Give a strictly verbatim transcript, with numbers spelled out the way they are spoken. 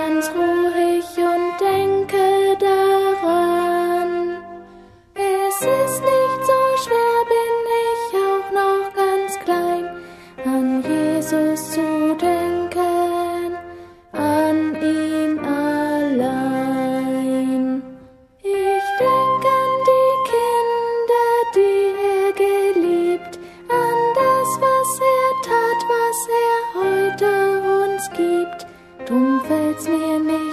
ganz ruhig und denke daran. Es ist nicht so schwer, bin ich auch noch ganz klein, an Jesus zu denken, an ihn allein. Ich denk an die Kinder, die er geliebt, an das, was er tat, was er heute uns gibt. Drum fällt's mir nicht